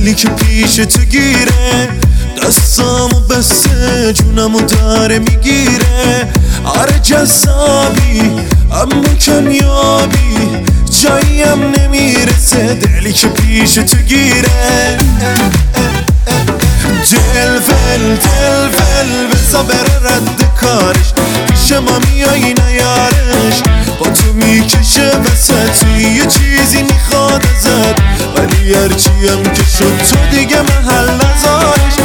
دلی که پیش تو گیره، دستامو بسته جونمو داره میگیره. آره جذابی اما کمیابی، جاییم نمیرسه دلی که پیش تو گیره. دل بزا بره رد کارش، پیش ما میایی نیارش، با تو میکشه وسط، یه چیزی میخواد ازت، ولی هرچیم که شد تو دیگه محل نذارش.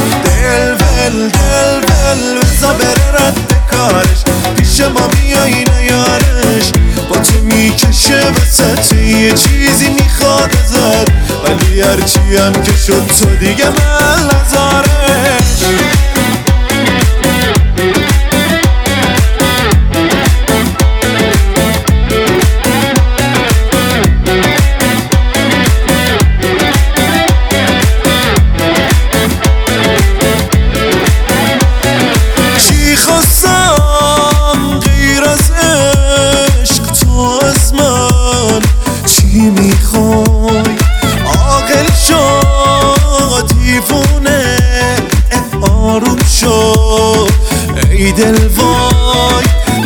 دل بزا بره رد کارش، پیش ما میایی نیارش، با تو میکشه وسط، یه چیزی میخواد ازت، ولی هرچیم که شد تو دیگه محل نذارش. ای دل وای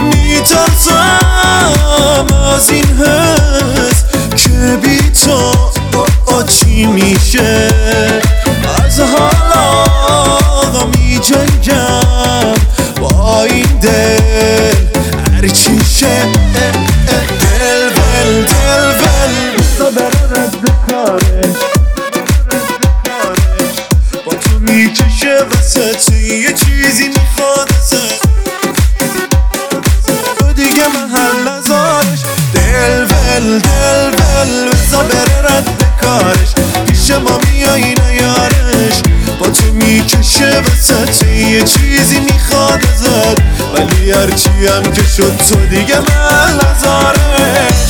میترسم از این حس که بی تو چی میشه. از حالا می جنگم با این دل هرچی شه. دل بزا بره رد کارش، با تو میکشه وسط، یه چیزی میخواد ازت، تو دیگه محل نذارش. دل بزا بره رد کارش، پیش ما میایی نیارش، با تو میکشه وسط، یه چیزی میخواد ازت، ولی هرچی هم که شد تو دیگه محل نذارش.